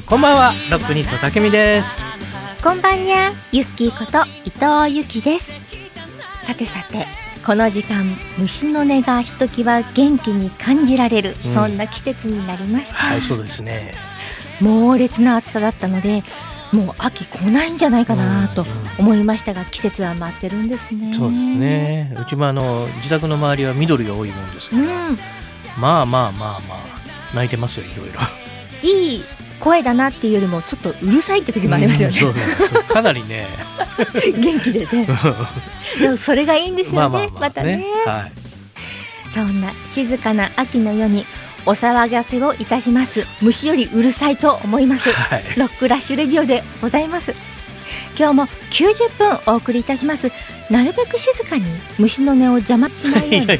こんばんは、ロックニストたけみです。 こんばんにゃ、ゆっきーこと伊藤ゆきです。さてさて、この時間虫の音がひときわ元気に感じられる、そんな季節になりました。 はい、そうですね。 猛烈な暑さだったので、もう秋来ないんじゃないかなと思いましたが、季節は待ってるんですね。 そうですね。うちも自宅の周りは緑が多いもんですから、まあ泣いてますよ、いろいろ。いい声だなっていうよりもちょっとうるさいって時もありますよね。 そうかなりね元気でねでもそれがいいんですよね。またね、 はい、 そんな静かな秋の夜にお騒がせをいたします。虫よりうるさいと思います、はい、ロックラッシュレディオでございます。今日も90分お送りいたします。なるべく静かに虫の音を邪魔しないように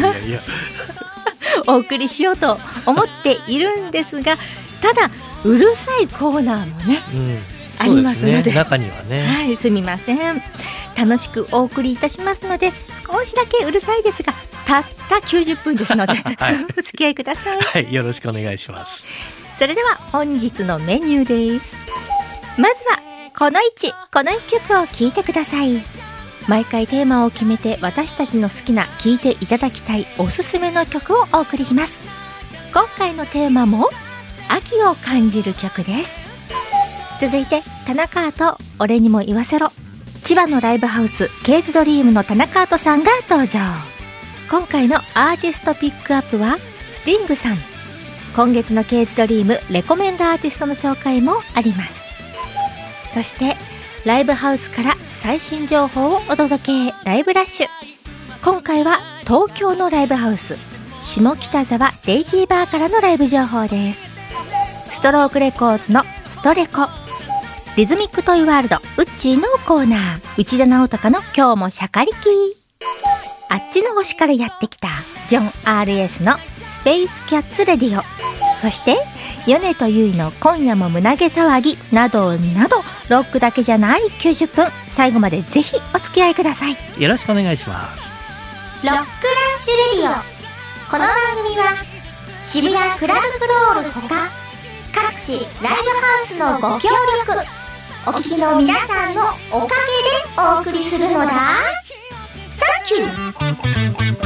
お送りしようと思っているんですが、ただうるさいコーナーもね、ありますので、 中にはね、 はい、すみません。楽しくお送りいたしますので、少しだけうるさいですが、たった90分ですので、はい、お付き合いください。 はい、よろしくお願いします。 それでは本日のメニューです。まずはこの1曲を聴いてください。毎回テーマを決めて、私たちの好きな聴いていただきたいおすすめの曲をお送りします。今回のテーマも秋を感じる曲です。続いて田中アート、俺にも言わせろ。千葉のライブハウスケーズドリームの田中アートさんが登場。今回のアーティストピックアップはスティングさん。今月のケーズドリームレコメンドアーティストの紹介もあります。そしてライブハウスから最新情報をお届け、ライブラッシュ。今回は東京のライブハウス下北沢デイジーバーからのライブ情報です。ストロークレコーズのストレコ、リズミックトイワールドウッチーのコーナー、内田直隆の今日もシャカリキ、あっちの星からやってきたジョン RS のスペースキャッツレディオ、そして米とゆいの今夜も胸毛騒ぎなどなど、ロックだけじゃない90分、最後までぜひお付き合いください。 よろしくお願いします。 ロックラッシュレディオ。この番組は渋谷クラブクロールほか各地ライブハウスのご協力、お聞きの皆さんのおかげでお送りするのだ。サンキュー。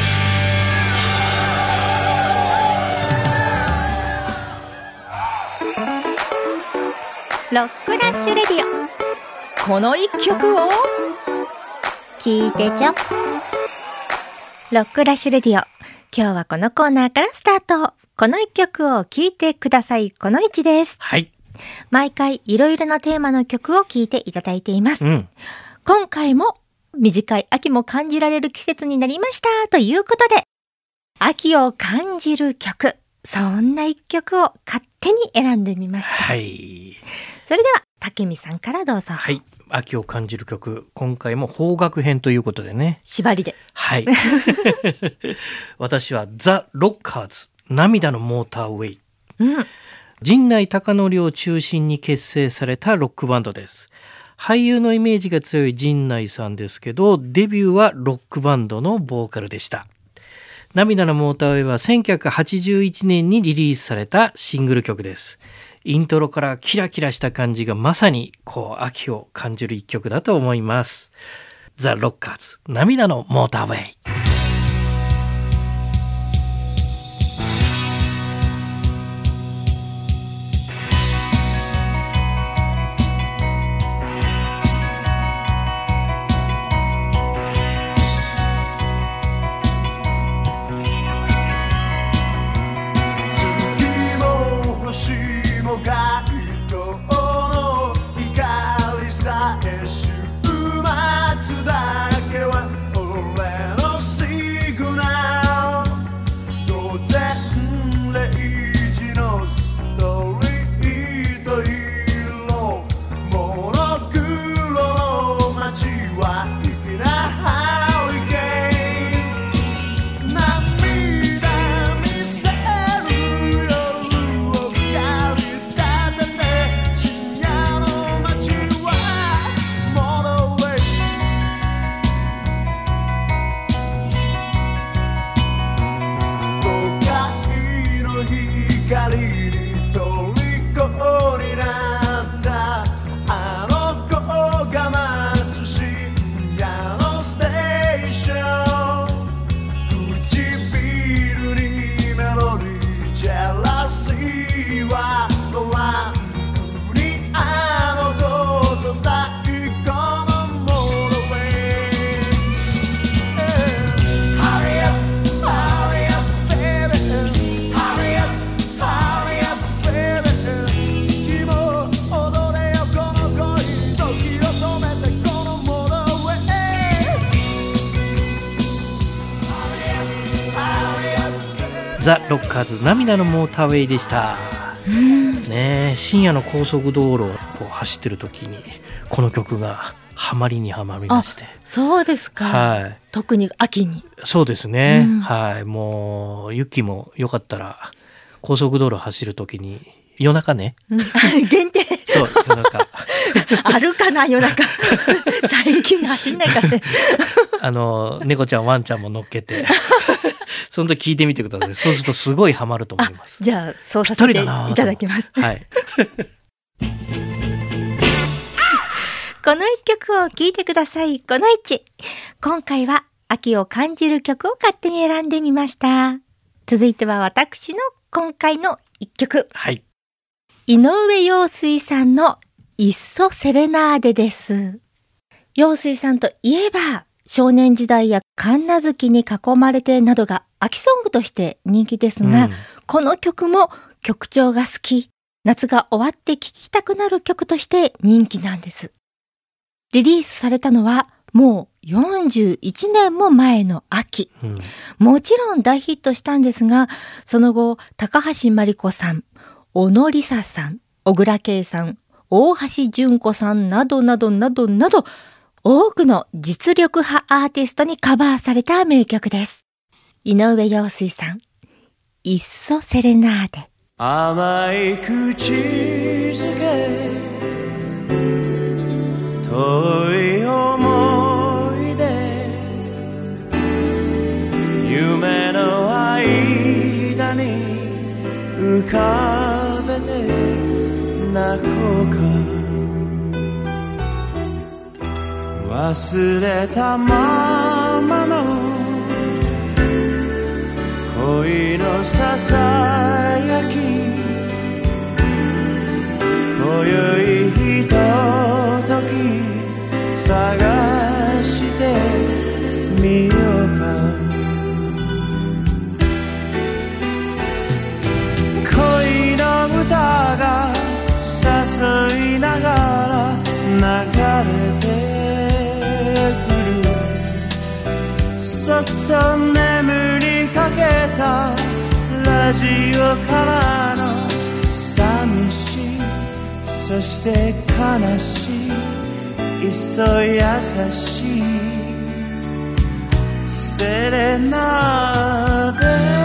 ロックラッシュレディオ、この一曲を聴いてちょ。ロックラッシュレディオ、今日はこのコーナーからスタート。この一曲を聴いてください。この1です。 はい。 毎回いろいろなテーマの曲を聴いていただいています。今回も短い秋も感じられる季節になりましたということで、秋を感じる曲、そんな一曲を勝手に選んでみました。 はい。 それでは竹見さんからどうぞ。 はい。秋を感じる曲、今回も邦楽編ということでね、 縛りで、 はい。私はザ・ロッカーズ、涙のモーターウェイ、陣内孝則を中心に結成されたロックバンドです。俳優のイメージが強い陣内さんですけど、デビューはロックバンドのボーカルでした。涙のモーターウェイは1981年にリリースされたシングル曲です。イントロからキラキラした感じがまさに秋を感じる一曲だと思います。ザ・ロッカーズ、涙のモーターウェイ。 ザ・ロッカーズ涙のモーターウェイでした。ね、深夜の高速道路をこう走ってる時にこの曲がハマりにはまりまして。 そうですか、はい、特に秋に。そうですね、はい、もう雪もよかったら高速道路走る時に夜中ね、限定そう夜中あるかな夜中最近走んないからね猫ちゃんワンちゃんも乗っけてその時聞いてみてください。そうするとすごいハマると思います。じゃあそうさせていただきます。はいこの一曲を聴いてください。この1。今回は秋を感じる曲を勝手に選んでみました。続いては私の今回の一曲。はい。井上陽水さんのいっそセレナーデです。陽水さんといえば、少年時代や神奈月に囲まれてなどが秋ソングとして人気ですが、この曲も曲調が好き、夏が終わって聴きたくなる曲として人気なんです。リリースされたのはもう41年も前の秋、もちろん大ヒットしたんですが、その後高橋真梨子さん、小野梨沙さん、小倉圭さん、大橋純子さんなどなどなどなど多くの実力派アーティストにカバーされた名曲です。井上陽水さん、いっそセレナーデ。甘い口づけ遠い思い出夢の間に浮かべて泣こうか忘れたままの恋のささやき今宵ひととき探してみようか恋の歌が誘いながら流れてくるそっと眠りかけたラジオからの寂しいそして悲しいいっそ優しいセレナーデ。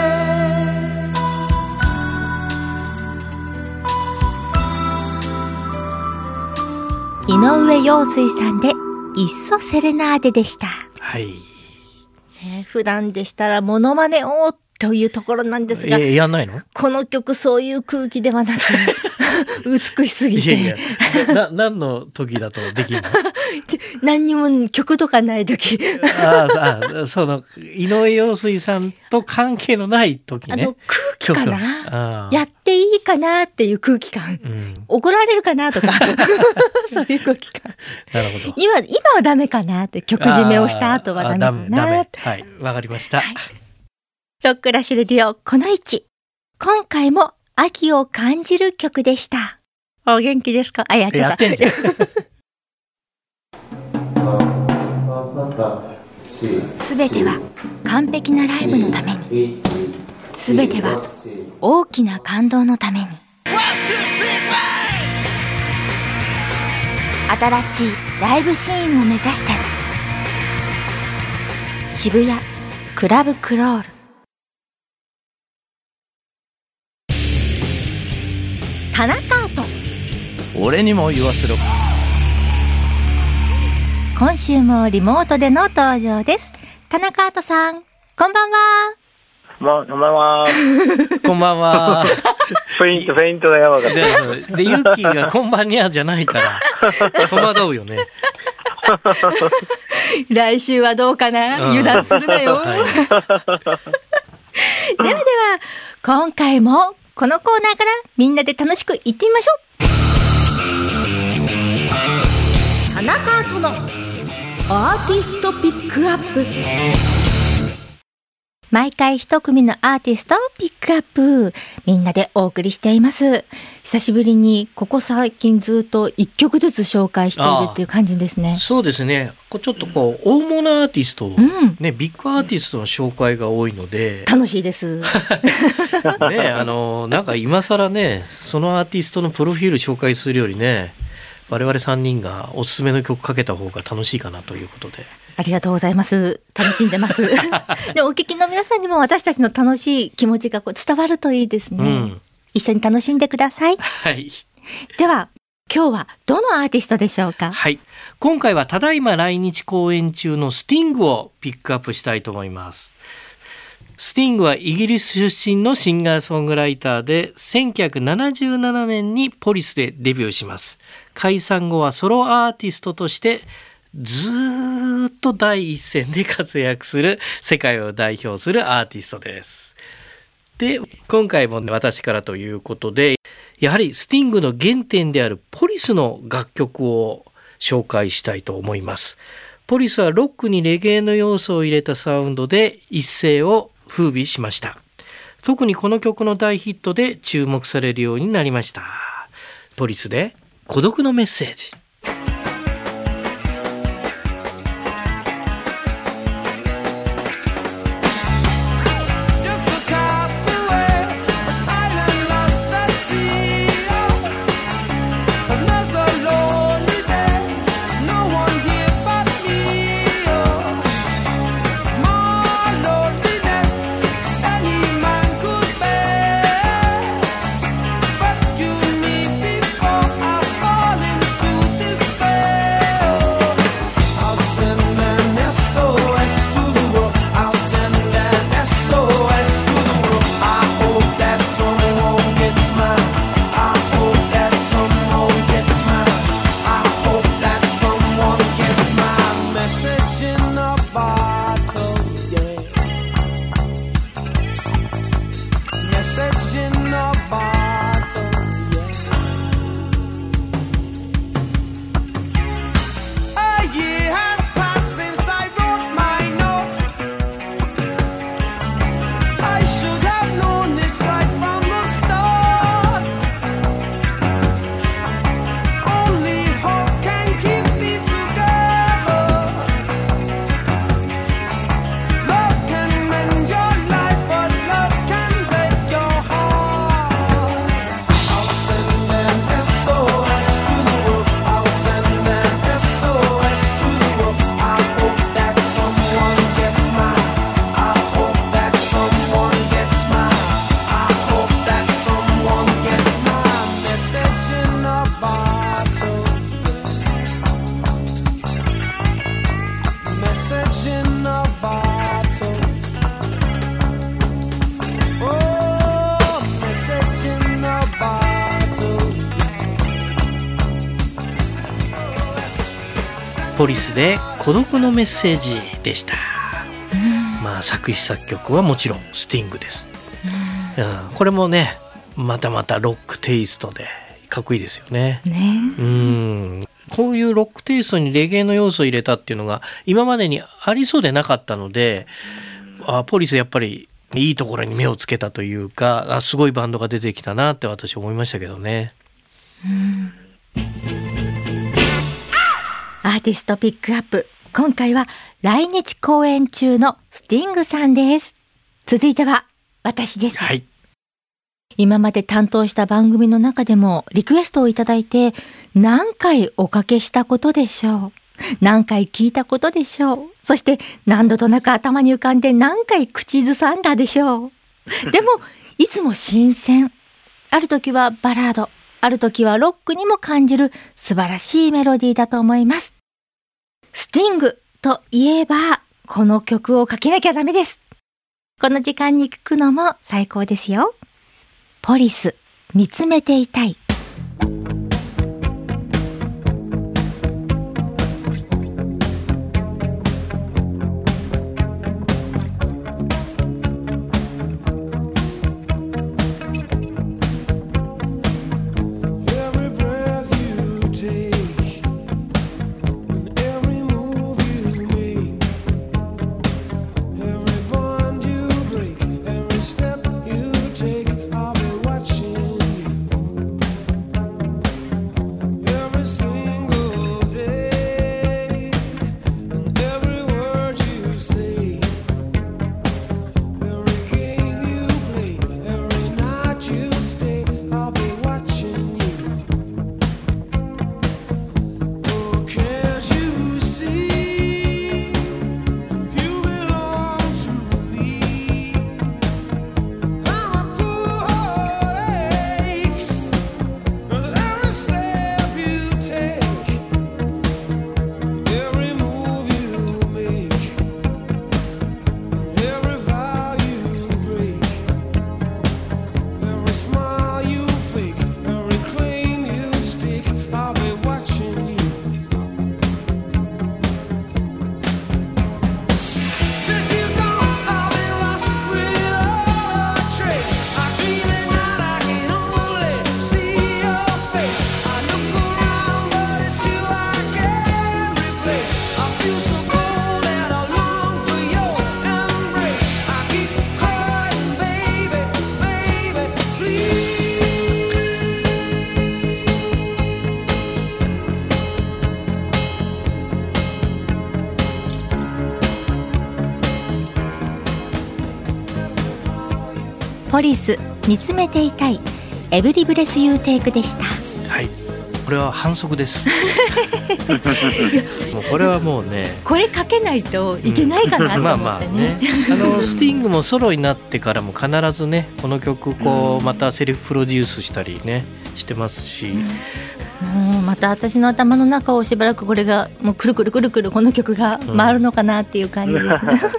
井上陽水さんでいっそセレナーデでした。はい、普段でしたらモノマネをというところなんですが、やんないの？この曲そういう空気ではなく美しすぎて。いやいや何の時だとできるの？何にも曲とかない時。その井上陽水さんと関係のない時ね。空気かな？やっていいかなっていう空気感。怒られるかなとかそういう空気感。なるほど。今はダメかなって曲締めをした後はダメかな。はい、わかりました。はい、ロックラッシュレディオこの1。今回も秋を感じる曲でした。お元気ですか？やっちゃった。すべては完璧なライブのために。すべては大きな感動のために。新しいライブシーンを目指して渋谷クラブクロール。田中アート、俺にも言わせろ。今週もリモートでの登場です。田中アートさん、こんばんは。こんばんは。こんばんは。フェイントがやばかった。でユッキーがこんばんにゃじゃないから戸惑うよね。来週はどうかな、油断するなよ。はい、では今回もこのコーナーからみんなで楽しくいってみましょう。田中アートのアーティストピックアップ。 毎回一組のアーティストをピックアップ、みんなでお送りしています。久しぶりにここ最近ずっと1曲ずつ紹介しているっていう感じですね。 そうですね。ちょっと大物アーティスト、ビッグアーティストの紹介が多いので楽しいですね。 なんか今更ね、そのアーティストのプロフィール紹介するよりね、我々3人がおすすめの曲かけた方が楽しいかなということで。 ありがとうございます。楽しんでますで、お聞きの皆さんにも私たちの楽しい気持ちが伝わるといいですね、一緒に楽しんでください。 はい。 では今日はどのアーティストでしょうか？ はい、今回はただいま来日公演中のスティングをピックアップしたいと思います。スティングはイギリス出身のシンガーソングライターで、1977年にポリスでデビューします。解散後はソロアーティストとしてずっと第一線で活躍する、世界を代表するアーティストです。で、今回も私からということで、やはりスティングの原点であるポリスの楽曲を紹介したいと思います。ポリスはロックにレゲエの要素を入れたサウンドで一世を風靡しました。特にこの曲の大ヒットで注目されるようになりました。ポリスで孤独のメッセージ。ポリスで孤独のメッセージでした。作詞作曲はもちろんスティングです。これもね、またまたロックテイストでかっこいいですよね。こういうロックテイストにレゲエの要素を入れたっていうのが今までにありそうでなかったので、ポリスやっぱりいいところに目をつけたというか、すごいバンドが出てきたなって私思いましたけどね。 アーティストピックアップ、今回は来日公演中のスティングさんです。続いては私です。 はい、 今まで担当した番組の中でもリクエストをいただいて、何回おかけしたことでしょう、何回聞いたことでしょう、そして何度となく頭に浮かんで何回口ずさんだでしょう。でもいつも新鮮、ある時はバラード、ある時はロックにも感じる素晴らしいメロディーだと思います。スティングといえばこの曲をかけなきゃダメです。この時間に聴くのも最高ですよ。ポリス、見つめていたい。 Every move you make, every bond you リス見つめていたいエブリブレスユーテイクでした。 はい、これは反則ですもうこれはもうね、 これかけないといけないかなと思ってね、 まあねスティングもソロになってからも必ずねこの曲こうまたセルフプロデュースしたりねしてますし、 もうまた私の頭の中をしばらくこれがもうくるくるくるくるこの曲が回るのかなっていう感じですね、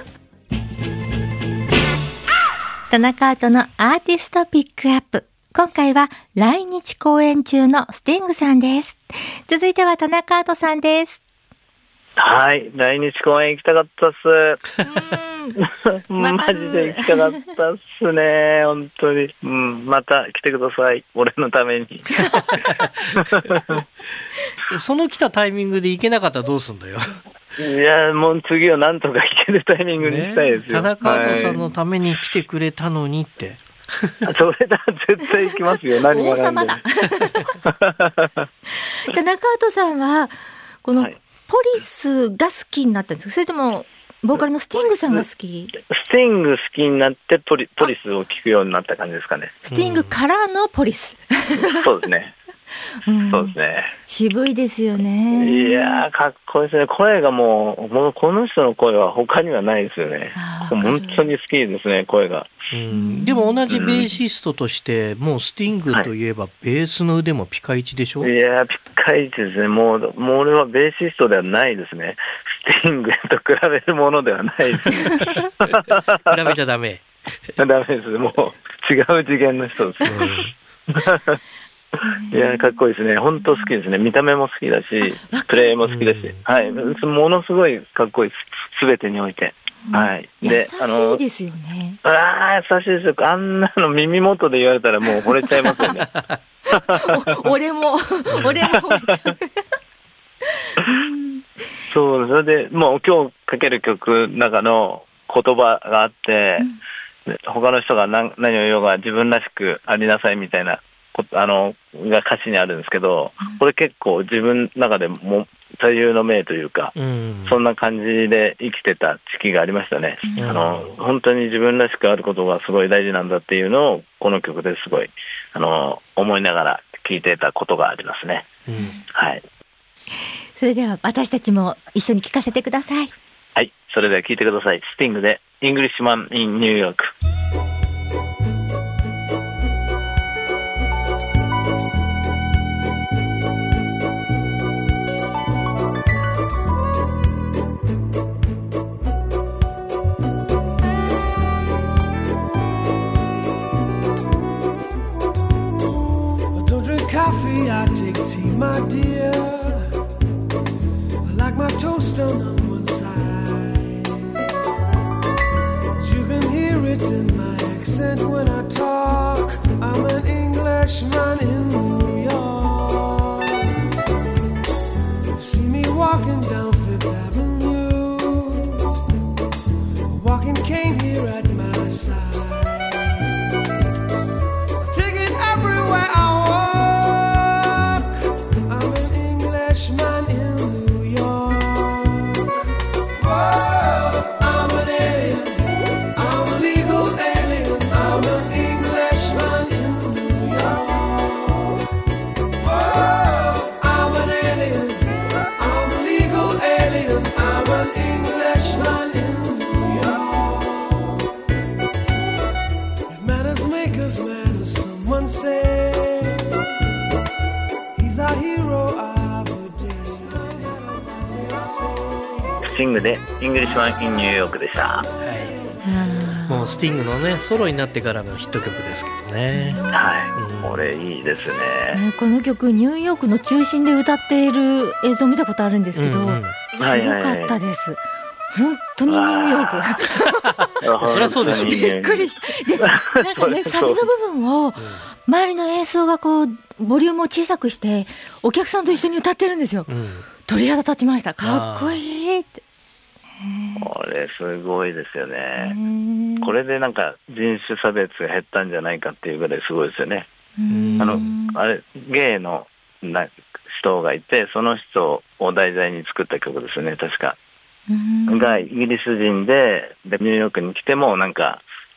田中アートのアーティストピックアップ、今回は来日公演中のスティングさんです。続いては田中アートさんです。 はい、来日公演行きたかったっすマジで行きたかったっすね、本当に、また来てください、俺のためにその来たタイミングで行けなかったらどうすんだよいやもう次はなんとか行けるタイミングにしたいですよ、 田中アートさんのために来てくれたのにって、 それだ絶対行きますよ、何が何でも。王様だ田中アートさんはこのポリスが好きになったんですか、それともボーカルのスティングさんが好き？ スティング好きになってポリスを聴くようになった感じですかね。 スティングからのポリスそうですねそうですね、 渋いですよね。 いやかっこいいですね、声がもうこの人の声は他にはないですよね。本当に好きですね、声が。 でも同じベーシストとして、もうスティングといえばベースの腕もピカイチでしょ。 いやピカイチですね、もう俺はベーシストではないですね、スティングと比べるものではないですね比べちゃダメダメです、もう違う次元の人です、いやかっこいいですね、本当好きですね、見た目も好きだしプレーも好きだし、はい、ものすごいかっこいいです、すべてにおいて、はい、 で優しいですよね。 優しいですよ、あんなの耳元で言われたらもう惚れちゃいますよね俺も惚れちゃうそう、それでもう今日かける曲の中の言葉があって、他の人が何を言おうが自分らしくありなさいみたいなが歌詞にあるんですけど、これ結構自分の中でも座右の銘というか、そんな感じで生きてた時期がありましたね、本当に自分らしくあることがすごい大事なんだっていうのをこの曲ですごい思いながら聴いてたことがありますね、はい。 それでは私たちも一緒に聴かせてください。 はい、それでは聴いてください。スティングでイングリッシュマン・イン・ニューヨーク。 Coffee, I take tea, my dear. I like my toast done on one side. You can hear it in my accent when I talk. I'm an Englishman in New York. You see me walking down Fifth Avenue, a walking cane here at my side. Take it everywhere Iスティングでイングリッシュマン・イン・ニューヨークでした、 もうスティングのねソロになってからのヒット曲ですけどね、 これいいですね、 この曲ニューヨークの中心で歌っている映像を見たことあるんですけど、すごかったです、本当にニューヨークそりゃそうでしょ、 びっくりしたでなんかねサビの部分を周りの演奏がこうボリュームを小さくしてお客さんと一緒に歌ってるんですよ、鳥肌立ちました、かっこいいって。 これすごいですよね、これでなんか人種差別が減ったんじゃないかっていうぐらいすごいですよね。あれゲイの人がいて、その人を題材に作った曲ですね確か、がイギリス人でニューヨークに来てもなんか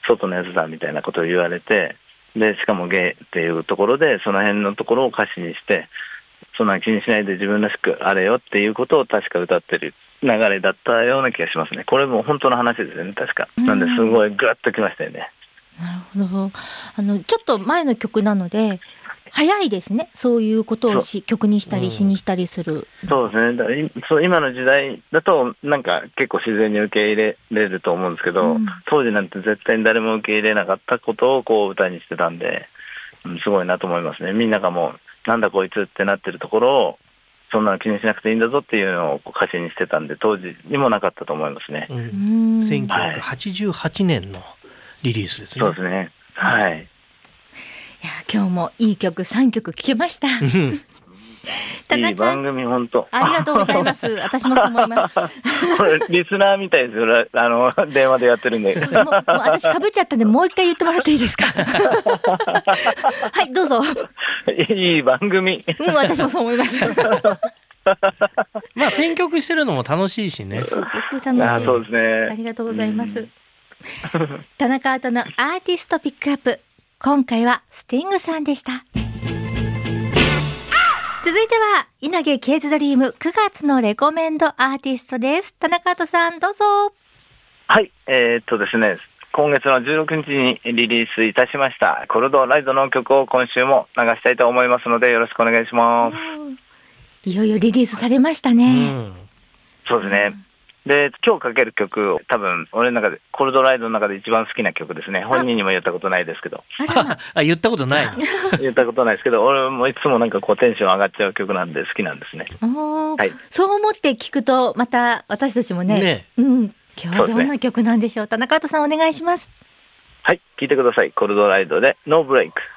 外のやつだみたいなことを言われて、でしかもゲイっていうところでその辺のところを歌詞にして、そんな気にしないで自分らしくあれよっていうことを確か歌ってる流れだったような気がしますね。これも本当の話ですよね、確か。なんですごいグッときましたよね。 なるほど。ちょっと前の曲なので早いですね、そういうことを曲にしたり詩にしたりする。 そうですね。だから今の時代だとなんか結構自然に受け入れれると思うんですけど、当時なんて絶対に誰も受け入れなかったことをこう歌にしてたんで、すごいなと思いますね。みんながもうなんだこいつってなってるところを、そんなの気にしなくていいんだぞっていうのを歌詞にしてたんで、当時にもなかったと思いますね。 1988年のリリースですね。 そうですね。はい。 いや今日もいい曲3曲聴けました。 いい番組本当。 ありがとうございます。私もそう思います。 これリスナーみたいですよ。電話でやってるんで。 もう私かぶっちゃったんでもう一回言ってもらっていいですか。はいどうぞ。 いい番組。 私もそう思います。 まあ選曲してるのも楽しいしね。 すごく楽しい。 そうですね。 ありがとうございます。田中アートのアーティストピックアップ、今回はスティングさんでした。続いては稲毛ケーズドリーム9月のレコメンドアーティストです。田中アートさんどうぞ。 はい、ですね、今月の16日にリリースいたしましたコルドライドの曲を今週も流したいと思いますのでよろしくお願いします。 いよいよリリースされましたね。 そうですね。で今日かける曲、多分俺の中でコルドライドの中で一番好きな曲ですね。本人にも言ったことないですけど。 言ったことない言ったことないですけど、俺もいつもなんかこうテンション上がっちゃう曲なんで好きなんですね。 はい、そう思って聞くとまた私たちもね、今日はどんな曲なんでしょう。田中アートさんお願いします。 はい、聞いてください。コルドライドでノーブレイク。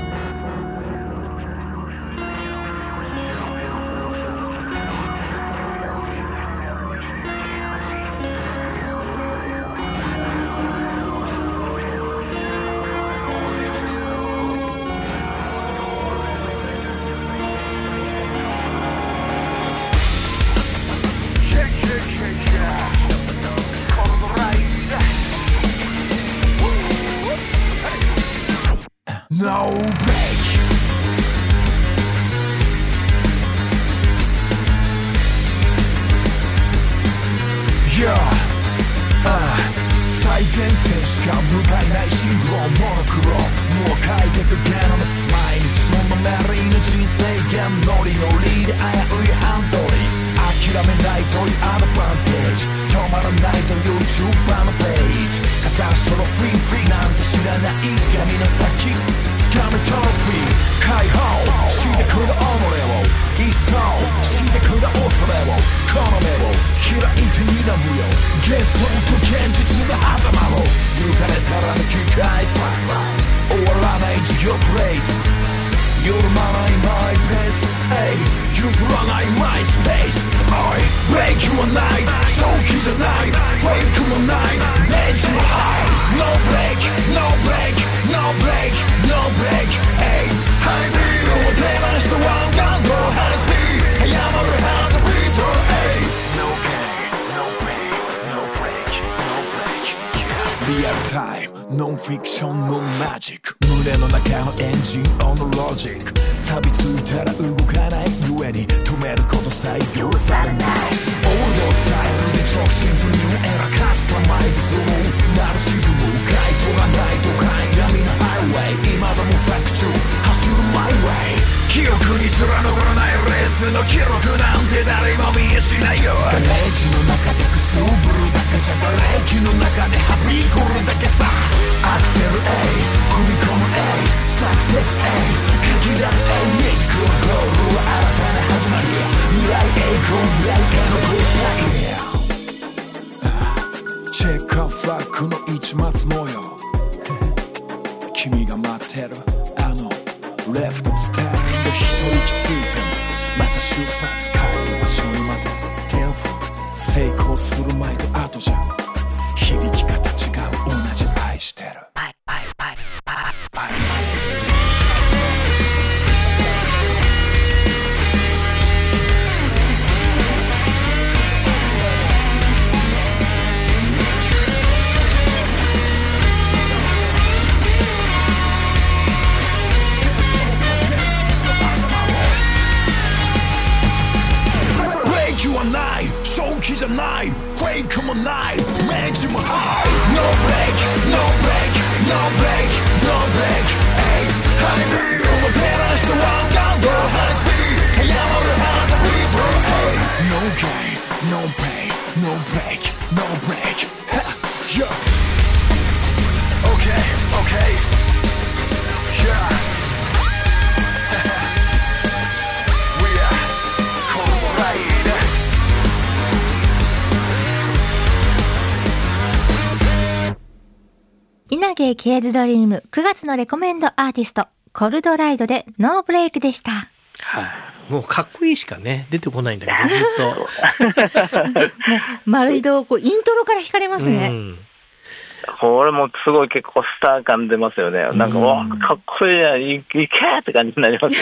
No break. Yeah. 最前線しか向かえないシンクロモノクロもう書いてくゲノム毎日そのメリーの人生ゲームノリノリで危ういハンドリー諦めないというアドバンテージ止まらないという YouTuber のページ片足のフリーなんて知らない闇の先掴めトロフィー解放してくる己を一掃してくる恐れをこの目を開いて睨むよ幻想と現実の狭間を抜かれたらの機械終わらない授業プレイス緩まないマイペース譲らないマイスペースおいブレイクはない正気じゃないフェイクもないネジもハイ No break No break No break No breakハイビールを手放したワンガンドハイスピード早まるハートビート No pain No pain No break No breakリアルタイムノンフィクションのマジック胸の中のエンジンオンのロジック錆びついたら動かない故に止めること採用されないオールドスタイルで直進するニューエラカスタマイズするなる沈む街灯がない都会闇のハイウェイ今でも作中走るマイウェイ記憶にすら残らないレースの記録なんて誰も見えしないよガレージの中でくすぶるだけじゃガレージの中ではびこるだけさアクセル A 踏み込む A サクセス A 書き出す A 見えてくるゴールは新たな始まり未来栄光未来へのゴーサインチェックアウトフラッグの一末模様君が待ってるあのレフトスタンド一息ついてもまた出発帰る場所にまでテンフォ成功する前と後じゃ響き方違う同じ愛してるじゃない、フェイクもない、メンチもハイ。 No break, no break, no break, no break。 ハニビーを照らした湾岸のハイスピード、早まるハートビート。 No gain, no pain, no break, no break。 Yeah, okay, okay, yeah。 We are Cold-Ride。 稲毛ケーズドリーム9月のレコメンドアーティストコルドライドでノーブレイクでした。 はい、もうかっこいいしかね出てこないんだけどずっともう丸いとこうイントロから惹かれますね、 これもすごい結構スター感出ますよね。なんか、わかっこいいや、いけーって感じになります、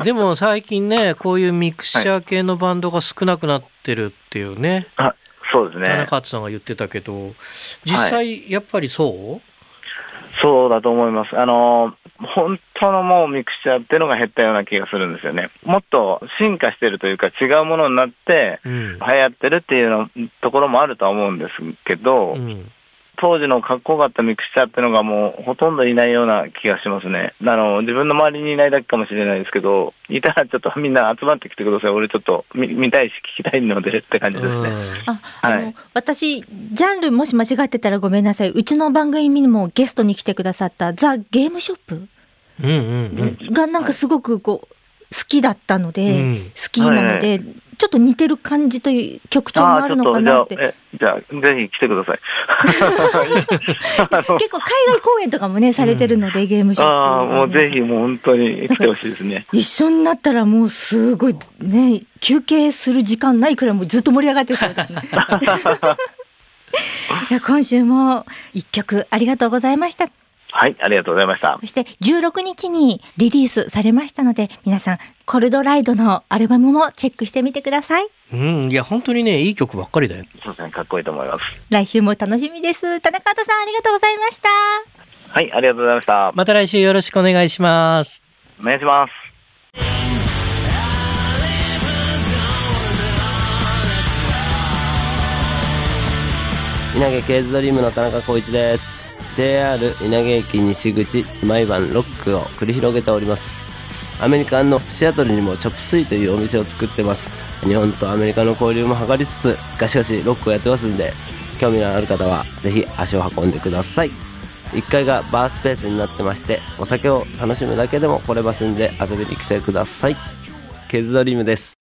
でも最近ねこういうミクチャー系のバンドが少なくなってるっていうね、 あ、そうですね。 田中さんが言ってたけど実際やっぱりそう、 そうだと思います。本当のもうミクチャーっていうのが減ったような気がするんですよね。もっと進化してるというか違うものになって流行ってるっていうのところもあるとは思うんですけど、当時のかっこよかったミクチャーっていうのがもうほとんどいないような気がしますね。自分の周りにいないだけかもしれないですけど、いたらちょっとみんな集まってきてください。俺ちょっと見たいし聞きたいのでって感じですね。 私ジャンルもし間違ってたらごめんなさい。うちの番組にもゲストに来てくださったザ・ゲームショップ、がなんかすごくこう好きだったので、好きなので、ちょっと似てる感じという曲調もあるのかなって。 じゃあぜひ来てください。 結構海外公演とかもねされてるので、ゲームショップ、 もうぜひもう本当に来てほしいですね。 一緒になったらもうすごいね、休憩する時間ないくらいもうずっと盛り上がってそうですね。いや今週も一曲ありがとうございました。 はい、ありがとうございました。 そして16日にリリースされましたので、皆さんコルドライドのアルバムもチェックしてみてください。 いや本当にねいい曲ばっかりだよ。 そうですね、かっこいいと思います。 来週も楽しみです。田中さんありがとうございました。 はい、ありがとうございました。 また来週よろしくお願いします。 お願いします。 稲毛ケーズドリームの田中浩一です。 JR 稲毛駅西口毎晩ロックを繰り広げております。アメリカのシアトルにもチョップスイというお店を作ってます。日本とアメリカの交流も図りつつガシガシロックをやってますんで、興味のある方はぜひ足を運んでください。1階がバースペースになってまして、お酒を楽しむだけでも来れますんで遊びに来てください。ケーズドリームです。